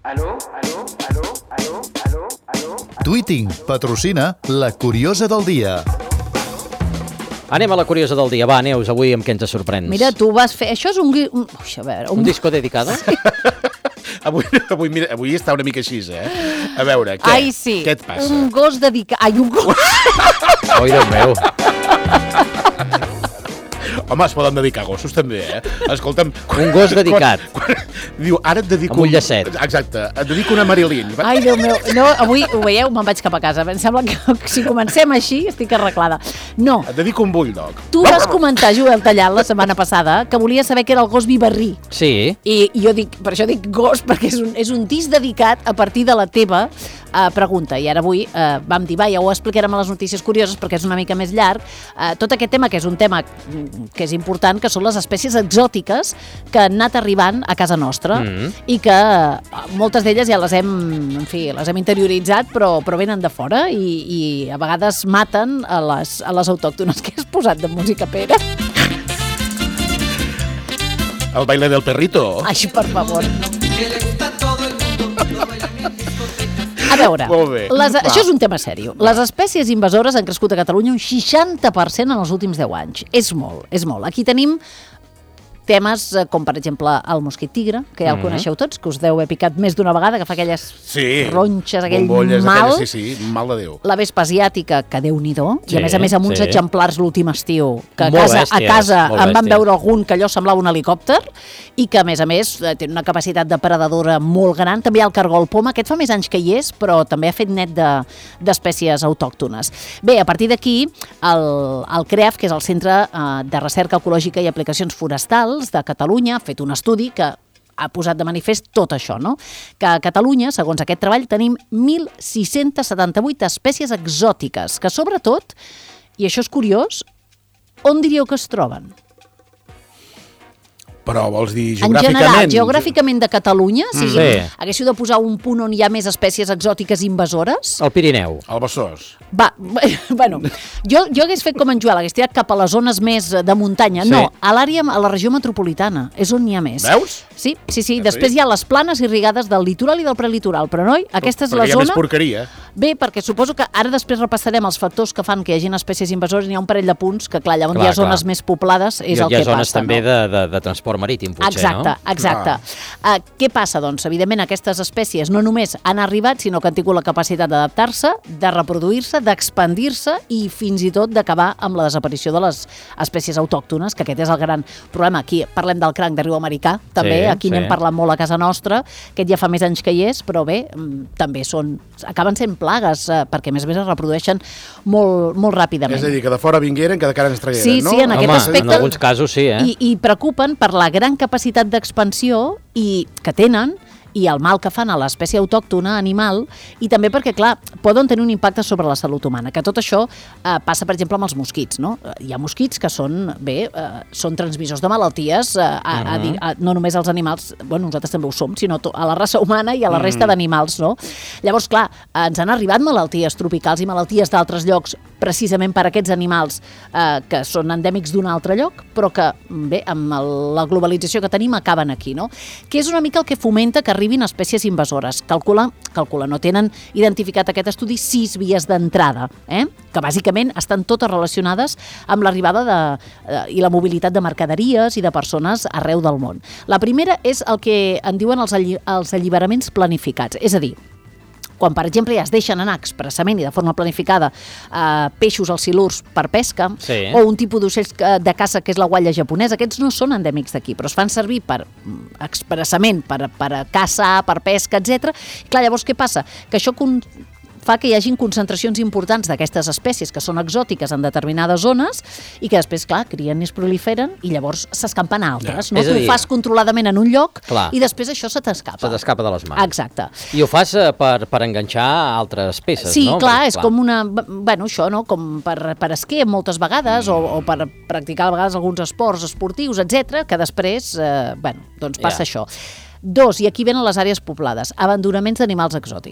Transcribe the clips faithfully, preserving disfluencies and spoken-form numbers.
Aló, aló, aló, aló, aló, aló. Tweeting patrocina La Curiosa del Dia. Anem a la curiosa del dia. Va, Neus, avui amb què ens sorprens? Mira, tu vas fer... Això és un... un... Ui, a veure, un... un disco dedicado? Sí. Avui, avui, mira, avui està una mica així, eh? A veure, què? Ai, sí. Què et passa? Un gos dedicat... Ai, un gos... Oi, Déu meu. Home, es poden dedicar gossos també, eh? Escolta'm... Quan, un gos dedicat. Quan, quan, diu, ara et dedico... Amb un llacet. Exacte, et dedico una Marilyn. Ai, Déu meu. No, avui, ho veieu, me'n vaig cap a casa. Em sembla que si comencem així estic arreglada. No. Et dedico un bulldog. Tu vas comentar, Joel Tallat, la setmana passada, que volia saber què era el gos vivarrí. Sí. I, i jo dic, per això dic gos, perquè és un, és un disc dedicat a partir de la teva uh, pregunta. I ara avui uh, vam dir, va, ja ho explicarem a les notícies curioses, perquè és una mica més llarg. Uh, tot aquest tema, que és un tema que és important, que són les espècies exòtiques que han anat arribant a casa nostra mm. i que uh, moltes d'elles ja les hem, en fi, les hem interioritzat, però, però venen de fora i, i a vegades maten a les, a les autòctones. Què has posat de música, Pere? El baile del perrito. Ai, per favor. A veure, les, això és un tema seriós. Les espècies invasores han crescut a Catalunya un seixanta per cent en els últims deu anys. És molt, és molt. Aquí tenim temes com, per exemple, el mosquit tigre, que ja el mm-hmm. coneixeu tots, que us deu haver picat més d'una vegada, que fa aquelles sí, ronxes, aquell bombolles, mal. Aquelles, sí, sí, mal de Déu. La vespa asiàtica, que Déu-n'hi-do, sí, i a més a més amb uns sí. exemplars l'últim estiu, que a molt casa, bèsties, a casa en van veure algun que allò semblava un helicòpter, i que a més a més té una capacitat depredadora molt gran. També hi ha el cargol poma, aquest fa més anys que hi és, però també ha fet net d'espècies de, autòctones. Bé, a partir d'aquí, el, el CREAF, que és el Centre de Recerca Ecològica i Aplicacions Forestals de Catalunya, ha fet un estudi que ha posat de manifest tot això, no? Que a Catalunya, segons aquest treball, tenim mil sis-cents setanta-vuit espècies exòtiques, que sobretot, i això és curiós, on diríeu que es troben? Però vols dir geogràficament? En general, geogràficament de Catalunya, mm. si sí. haguéssiu de posar un punt on hi ha més espècies exòtiques invasores... El Pirineu. El Besòs. Va, bueno, jo, jo hagués fet com en Joel, hagués tirat cap a les zones més de muntanya. Sí. No, a l'àrea, a la regió metropolitana, és on n'hi ha més. Veus? Sí, sí, sí. Després hi ha les planes irrigades del litoral i del prelitoral, però noi, aquesta és la zona... Perquè hi ha més porqueria. Bé, perquè suposo que ara després repassarem els factors que fan que hi hagi espècies invasores, n'hi ha un parell de punts que, clar, allà on clar, hi ha zones clar. més poblades és I, el que passa. Hi ha zones també no? de, de, de transport marítim, potser, exacte, no? Exacte, exacte. Uh, què passa, doncs? Evidentment, aquestes espècies no només han arribat, sinó que han tingut la capacitat d'adaptar-se, de reproduir-se, d'expandir-se i fins i tot d'acabar amb la desaparició de les espècies autòctones, que aquest és el gran problema. Aquí parlem del cranc de riu americà, també, sí, aquí sí. n'hem parlat molt a casa nostra, aquest ja fa més anys que hi és, però bé, també són, acaben sent plagues, eh, perquè a més a més es reprodueixen molt, molt ràpidament. És a dir, que de fora vingueren, que de cara ens tragueren, sí, no? Sí, en Home, aquest aspecte. En alguns casos sí, eh? I, i preocupen per la gran capacitat d'expansió i que tenen i el mal que fan a l'espècie autòctona animal, i també perquè, clar, poden tenir un impacte sobre la salut humana, que tot això eh, passa, per exemple, amb els mosquits, no? Hi ha mosquits que són, bé, eh, són transmissors de malalties, eh, a, a, a, a, no només als animals, bueno, nosaltres també ho som, sinó a la raça humana i a la resta d'animals, no? Llavors, clar, ens han arribat malalties tropicals i malalties d'altres llocs, precisament per a aquests animals eh, que són endèmics d'un altre lloc, però que, bé, amb el, la globalització que tenim acaben aquí, no? Que és una mica el que fomenta que arribin espècies invasores. Calcula, calcula, no tenen identificat aquest estudi sis vies d'entrada, eh? Que bàsicament estan totes relacionades amb l'arribada de, de, i la mobilitat de mercaderies i de persones arreu del món. La primera és el que en diuen els, alli, els alliberaments planificats, és a dir, quan, per exemple, ja es deixen anar expressament i de forma planificada eh, peixos als silurs per pesca, sí. o un tipus d'ocells de caça que és la guatlla japonesa, aquests no són endèmics d'aquí, però es fan servir per expressament, per, per caçar, per pesca, etcètera. Clar, llavors què passa? Que això con- fa que hi hagin concentracions importants d'aquestes espècies que són exòtiques en determinades zones i que després, clar, crien i es proliferen i llavors s'escampen a altres. Ja. No? Tu ho fas controladament en un lloc clar. I després això se t'escapa. Se t'escapa de les mans. Exacte. I ho fas eh, per, per enganxar altres peces, sí, no? Sí, clar, Perquè, és clar. com una... Bueno, això, no? Com per, per esquer moltes vegades mm. o, o per practicar a vegades alguns esports esportius, etcètera, que després, eh, bueno, doncs passa yeah. això. Dos, i aquí venen les àrees poblades, abandonaments d'animals exòtics.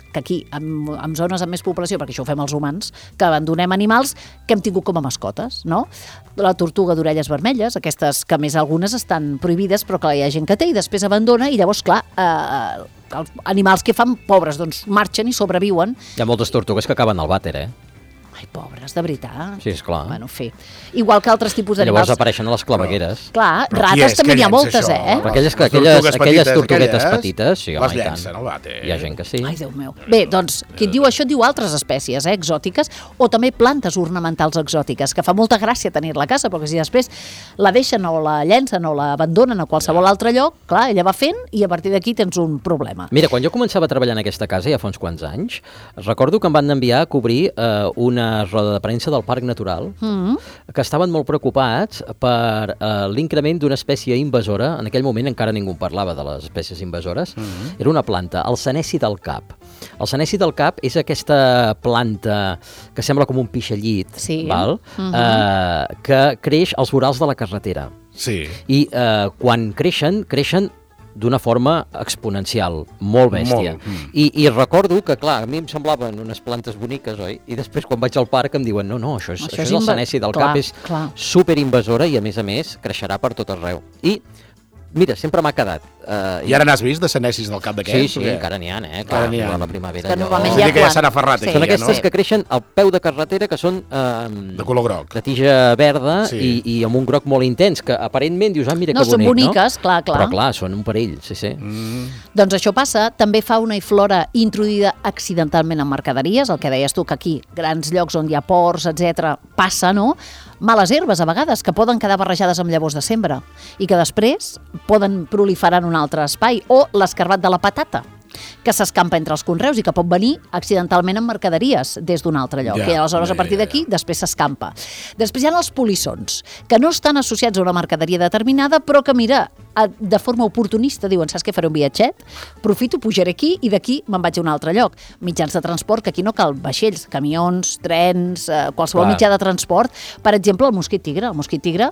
que aquí, en, en zones amb més població, perquè això ho fem els humans, que abandonem animals que hem tingut com a mascotes, no? La tortuga d'orelles vermelles, aquestes que a més algunes estan prohibides, però que hi ha gent que té i després abandona, i llavors, clar, eh, els animals que fan, pobres, doncs marxen i sobreviuen. Hi ha moltes tortugues que acaben al vàter, eh? Ai, pobres, de veritat. Sí, esclar. Bueno, fi. Igual que altres tipus Llavors d'animals. apareixen a les clavegueres. Clar, Però qui rates és també que n'hi ha llença moltes, això? eh? Però aquelles, Les aquelles, tortugues aquelles petites, tortuguetes aquelles, petites, sí, home, les i tant. llencen al vàter. Hi ha gent que sí. Ai, Déu meu. Bé, doncs, qui et diu això et diu altres espècies, eh, exòtiques, o també plantes ornamentals exòtiques, que fa molta gràcia tenir-la a casa, perquè si després la deixen o la llencen o la abandonen a qualsevol altre lloc, clar, ella va fent i a partir d'aquí tens un problema. Mira, quan jo començava a treballar en aquesta casa, ja fa uns quants anys, recordo que em van enviar a cobrir eh, una roda de premsa del Parc Natural, Mm. que estaven molt preocupats per eh, l'increment d'una espècie invasora. En aquell moment encara ningú en parlava de les espècies invasores. Mm-hmm. Era una planta, el seneci del cap. El seneci del cap és aquesta planta que sembla com un pixallit, Sí. val? Mm-hmm. eh, que creix als vorals de la carretera. Sí. I eh, quan creixen, creixen d'una forma exponencial, molt bèstia. Molt, mm. I, I recordo que, clar, a mi em semblaven unes plantes boniques, oi? I després, quan vaig al parc, em diuen no, no, això és, Això això és és el inva- seneci del clar, cap, és clar. superinvasora i, a més a més, creixerà per tot arreu. I, mira, sempre m'ha quedat. Uh, I ara n'has vist de senecis del cap Sí, d'aquests? sí, o què? encara n'hi ha, eh? Encara Clar, n'hi ha. a la primavera. Que allò- normalment Vull hi ha dir que ja quan- s'han aferrat Sí. aquí, Són ja, aquestes no? que creixen al peu de carretera, que són eh, De color groc. de tija verda Sí. i, i amb un groc molt intens, que aparentment dius, ah, mira No, que són bonic, boniques, no? clar, clar. Però clar, són un perill, sí, sí. Mm. Doncs això passa, també fauna i flora introduïda accidentalment en mercaderies, el que deies tu, que aquí, grans llocs on hi ha ports, etcètera, passa, no? Males herbes, a vegades, que poden quedar barrejades amb llavors de sembra i que després poden proliferar en un altre espai, o l'escarbat de la patata, que s'escampa entre els conreus i que pot venir accidentalment en mercaderies des d'un altre lloc. Ja, I aleshores, ja, a partir ja, d'aquí, després s'escampa. Després hi ha els polissons, que no estan associats a una mercaderia determinada, però que, mira, a- de forma oportunista, diuen, saps què, faré un viatget? Profito, pujaré aquí i d'aquí me'n vaig a un altre lloc. Mitjans de transport, que aquí no cal vaixells, camions, trens, eh, qualsevol Clar. mitjà de transport. Per exemple, el mosquit tigre. El mosquit tigre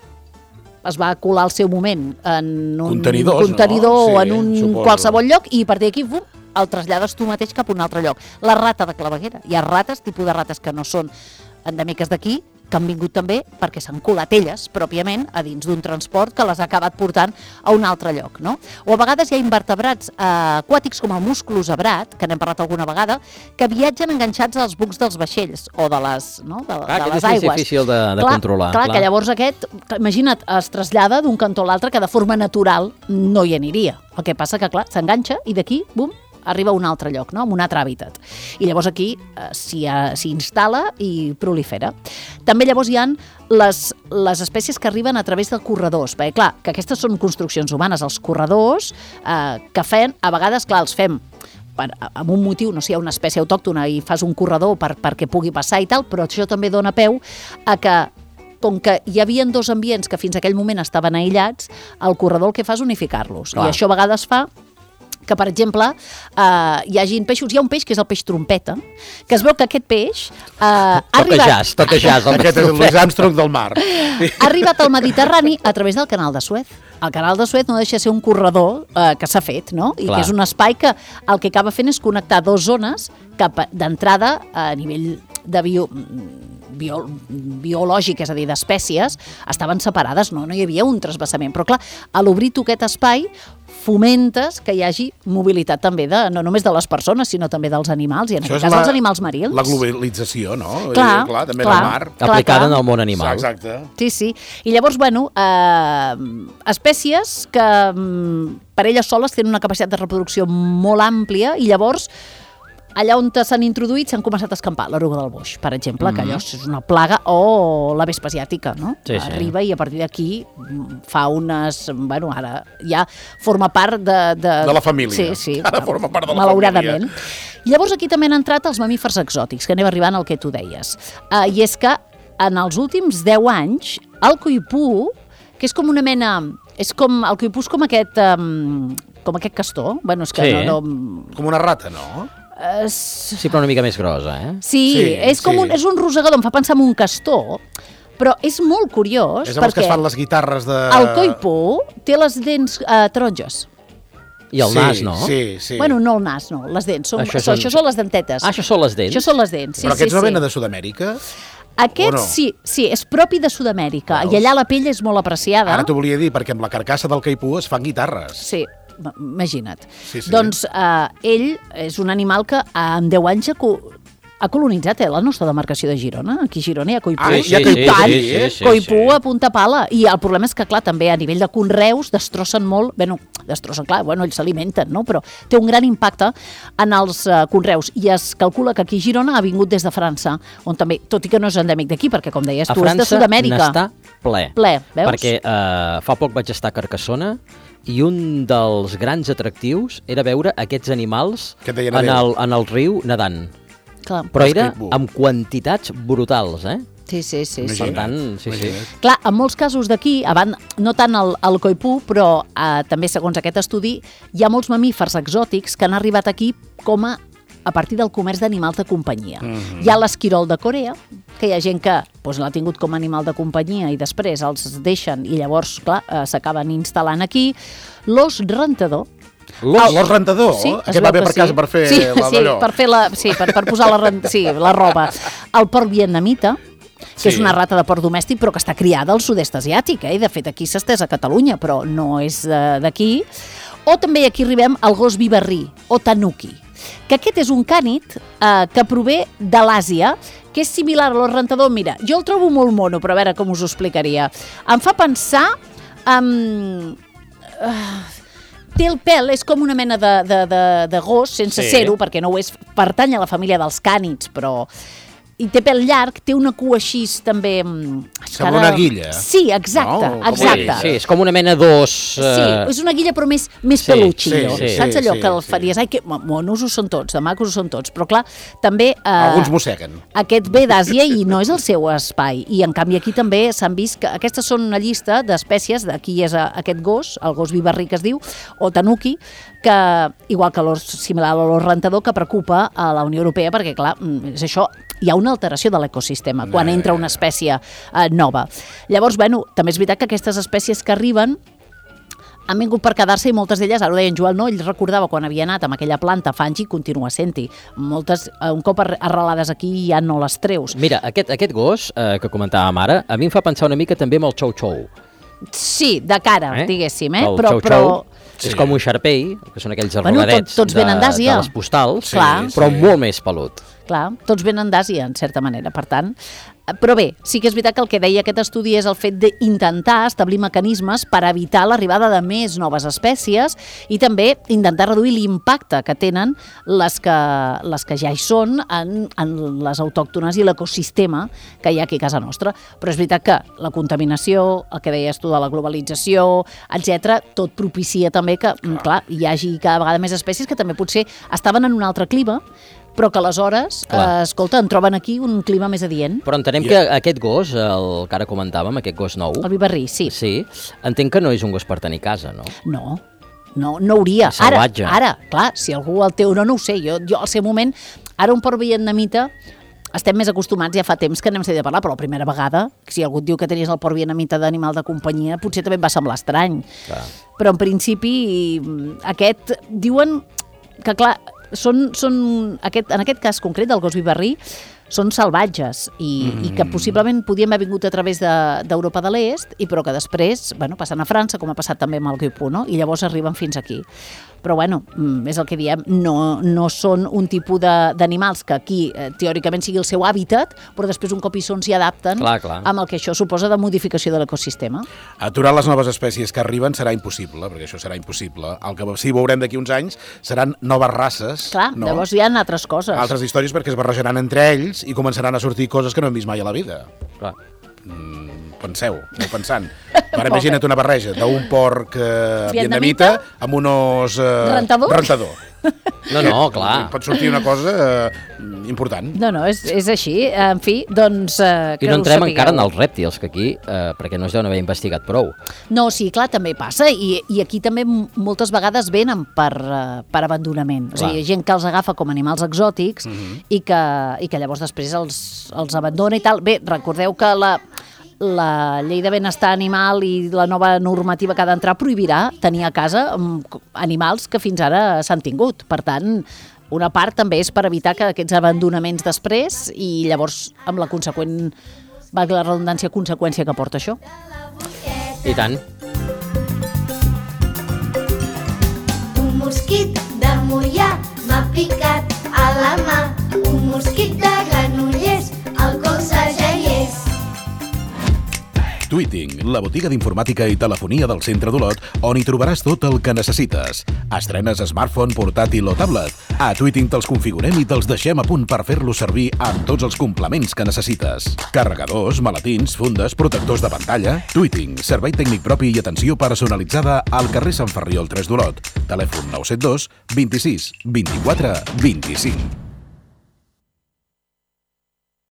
es va colar al seu moment en un Contenidors, contenidor no? o Sí, en un suposo. qualsevol lloc i a partir d'aquí bum, el trasllades tu mateix cap a un altre lloc. La rata de claveguera. Hi ha rates, tipus de rates que no són endèmiques d'aquí, que han vingut també perquè s'han colat elles, pròpiament, a dins d'un transport que les ha acabat portant a un altre lloc, no? O a vegades hi ha invertebrats eh, aquàtics com el musculozebrat, que n'hem parlat alguna vegada, que viatgen enganxats als bucs dels vaixells o de les, no? de, Clar, de aquest les és més aigües. difícil de, de clar, controlar. Clar, que llavors aquest, imagina't, es trasllada d'un cantó a l'altre que de forma natural no hi aniria. El que passa que, clar, s'enganxa i d'aquí, bum, arriba a un altre lloc, no? A un altre hàbitat. I llavors aquí eh, s'hi eh, s'hi instal·la i prolifera. També llavors hi ha les, les espècies que arriben a través de corredors, perquè clar, que aquestes són construccions humanes, els corredors eh, que fem, a vegades, clar, els fem per, amb un motiu, no sé, hi ha una espècie autòctona i fas un corredor per, perquè pugui passar i tal, però això també dona peu a que com que hi havia dos ambients que fins a aquell moment estaven aïllats, el corredor el que fa és unificar-los. Clar. I això a vegades fa que, per exemple, eh, hi hagin peixos. Hi ha un peix que és el peix trompeta, que es veu que aquest peix eh, ha, Toca arribat, jazz, toca jazz. el Aquest és el Louis Louis Armstrong del mar. ha arribat al Mediterrani a través del canal de Suez. El canal de Suez no deixa de ser un corredor eh, que s'ha fet, no? I Clar. que és un espai que el que acaba fent és connectar dues zones cap a- d'entrada a nivell de bio, bio, biològic, és a dir, d'espècies, estaven separades, no? No hi havia un trasbassament. Però clar, a l'obrir tu aquest espai fomentes que hi hagi mobilitat també de, no només de les persones, sinó també dels animals, i en Això aquest és cas la- els animals marins. La globalització, no? Clar, Eh, clar també clar. en el mar. Clar, aplicada clar. en el món animal. Exacte. Sí, sí. I llavors, bueno, eh, espècies que mm, per elles soles tenen una capacitat de reproducció molt àmplia i llavors allà on s'han introduït s'han començat a escampar. L'eruga del boix, per exemple, mm-hmm. que allò és una plaga, o la vespa asiàtica, no? Sí, sí. Arriba i a partir d'aquí mm, fa unes... Bueno, ara ja forma part de... De, De la família. Sí, sí. Ara forma part de la malauradament. Llavors aquí també han entrat els mamífers exòtics, que anem arribant al que tu deies. Uh, I és que en els últims deu anys, el coipú, que és com una mena... És com, el coipú és com aquest... Um, com aquest castor. Bueno, és que Sí. no... no Com una rata, no? uh, Sí, però una mica més grossa, eh? sí, Sí, és com sí. un, és un rosegador, em fa pensar en un castor, però és molt curiós És amb els que perquè es fan les guitarres de... el coipú té les dents uh, taronges. I el sí, nas, no? Sí, sí. Bueno, no el nas, no, les dents. Són, Això això, són- això són les dentetes. Ah, això són les dents? Això són les dents, sí, Però sí, aquests no sí. venen de Sud-amèrica? Aquests o no? sí, sí, és propi de Sud-amèrica. Veus? I allà la pell és molt apreciada. Ara t'ho volia dir, perquè amb la carcassa del caipú es fan guitarres. Sí, m- imagina't. Sí, sí. Doncs eh, ell és un animal que en deu anys ha, co ha colonitzat eh, la nostra demarcació de Girona. Aquí a Girona hi ha coipú. Ah, hi ha Sí, coipú, sí, tant, sí, sí, sí, coipú sí. a punta pala. I el problema és que, clar, també a nivell de conreus destrossen molt, bueno, destrossen, clar, bueno, ells s'alimenten, no? Però té un gran impacte en els uh, conreus. I es calcula que aquí a Girona ha vingut des de França, on també, tot i que no és endèmic d'aquí, perquè, com deies A tu, és de França Sud-amèrica. n'està ple. Ple, veus? Perquè eh, fa poc vaig estar a Carcassona i un dels grans atractius era veure aquests animals Que et deien en adéu. el, en el riu nedant. Clar. Però Els era caipú. amb quantitats brutals, eh? Sí, sí, sí. sí. Per Imagina't, tant, sí, sí. imagina't. Clar, en molts casos d'aquí, abans- no tant el, el coipú, però eh, també segons aquest estudi, hi ha molts mamífers exòtics que han arribat aquí com a a partir del comerç d'animals de companyia. Mhm. Hi ha l'esquirol de Corea, que hi ha gent que doncs, l'ha tingut com a animal de companyia i després els deixen i llavors, clar, eh, s'acaben instal·lant aquí. L'os rentador, L'os l'os rentador? Sí, es Aquest veu va bé que per sí. casa per fer sí, la sí, d'allò. per fer la, sí, per, per posar la, ren- sí, la roba. El porc vietnamita, que Sí. és una rata de porc domèstic, però que està criada al sud-est asiàtic, eh? I de fet aquí s'ha estès a Catalunya, però no és eh, d'aquí. O també aquí arribem al gos viverrí, o tanuki, que aquest és un cànid eh, que prové de l'Àsia, que és similar a l'os rentador. Mira, jo el trobo molt mono, però a veure com us ho explicaria. Em fa pensar en... té el pèl, és com una mena de, de, de, de gos, sense Sí. ser-ho, perquè no ho és, pertany a la família dels cànids, però... I té pèl llarg, té una cua així també... mm, és que Sembla ara- una guilla. Sí, exacte, No, com exacte. Sí, sí, és com una mena d'os... Sí, eh, és una guilla però més, més sí, pelutxillo. sí, sí, Saps allò sí, que el sí. faries? Ai, que monos ho són tots, de macos ho són tots. Però clar, també... Eh, Alguns mosseguen. Aquest ve d'Àsia i no és el seu espai. I en canvi aquí també s'han vist que aquestes són una llista d'espècies, d'aquí és eh, aquest gos, el gos viverrí que es diu, o tanuki, que igual que l'os similar a l'os rentador, que preocupa a la Unió Europea perquè, clar, mm, és això, hi ha una alteració de l'ecosistema quan entra una espècie eh, nova. Llavors, bueno, també és veritat que aquestes espècies que arriben han vingut per quedar-se i moltes d'elles, ara ho deia en Joel, no? Ell recordava quan havia anat amb aquella planta fangi i continua sent-hi. Moltes, eh, un cop arre- arrelades aquí, ja no les treus. Mira, aquest, aquest gos eh, que comentàvem ara, a mi em fa pensar una mica també amb el xou-xou. Sí, de cara, Eh? diguéssim, eh? El però, xou-xou però és Sí. com un xarpei, que són aquells Bueno, arrogadets tot- tots venen de, d'Àsia. de les postals, Sí, Clar. però sí. molt més pelut. clar, tots venen d'Àsia, en certa manera, per tant. Però bé, sí que és veritat que el que deia aquest estudi és el fet d'intentar establir mecanismes per evitar l'arribada de més noves espècies i també intentar reduir l'impacte que tenen les que, les que ja hi són en, en les autòctones i l'ecosistema que hi ha aquí a casa nostra. Però és veritat que la contaminació, el que deies tu de la globalització, etcètera, tot propicia també que, clar. clar, hi hagi cada vegada més espècies que també potser estaven en un altre clima, però que aleshores, Clar. eh, escolta, en troben aquí un clima més adient. Però entenem I- que aquest gos, el que ara comentàvem, aquest gos nou, El viverrí, sí. sí, entenc que no és un gos per tenir a casa, no? No, no, no hauria. És salvatge. Ara, ara, clar, si algú el té o no, no ho sé. Jo, jo al seu moment, ara un porc vietnamita, estem més acostumats, ja fa temps que n'hem sentit a parlar, però la primera vegada, si algú et diu que tenies el porc vietnamita d'animal de companyia, potser també et va semblar estrany. Clar. Però en principi, aquest, diuen que clar, són, són aquest, en aquest cas concret del gos viverrí, són salvatges i, mm. i que possiblement podien haver vingut a través de- d'Europa de, de l'Est, i però que després, bueno, passen a França, com ha passat també amb el guipú, no? I llavors arriben fins aquí. Però bueno, mm, és el que diem, no, no són un tipus de- d'animals que aquí eh, teòricament sigui el seu hàbitat, però després un cop hi són s'hi adapten Clar, clar. amb el que això suposa de modificació de l'ecosistema. Aturar les noves espècies que arriben serà impossible, perquè això serà impossible. El que sí veurem d'aquí uns anys seran noves races. Clar, no? llavors hi ha altres coses. Altres històries perquè es barrejaran entre ells i començaran a sortir coses que no hem vist mai a la vida. Clar. Mm, penseu, aneu pensant. Ara imagina't una barreja d'un porc eh, Vietnamita vietnamita amb un os... Eh, Rentador? Rentador. No, no, clar. Pot sortir una cosa eh, important. No, no, és, és així. En fi, doncs... Eh, I no entrem encara en els rèptils, que aquí, eh, perquè no es deuen haver investigat prou. No, sí, clar, també passa, i, i aquí també m- moltes vegades venen per, eh, per abandonament. O sigui, Clar. gent que els agafa com animals exòtics i, que, i que llavors després els, els abandona i tal. Bé, recordeu que la, la llei de benestar animal i la nova normativa que ha d'entrar prohibirà tenir a casa animals que fins ara s'han tingut. Per tant, una part també és per evitar que aquests abandonaments després i llavors amb la conseqüent, valgui la redundància, conseqüència que porta això. I tant. Un mosquit de Moià m'ha picat a la mà, un mosquit de Granollers, al colze ja hi és. Tweeting, la botiga d'informàtica i telefonia del centre d'Olot, on hi trobaràs tot el que necessites. Estrenes smartphone, portàtil o tablet? A Tweeting te'ls configurem i te'ls deixem a punt per fer-los servir amb tots els complements que necessites. Carregadors, maletins, fundes, protectors de pantalla... Tweeting, servei tècnic propi i atenció personalitzada al carrer Sant Ferriol tres d'Olot. Telèfon nou set dos, vint-i-sis, vint-i-quatre, vint-i-cinc.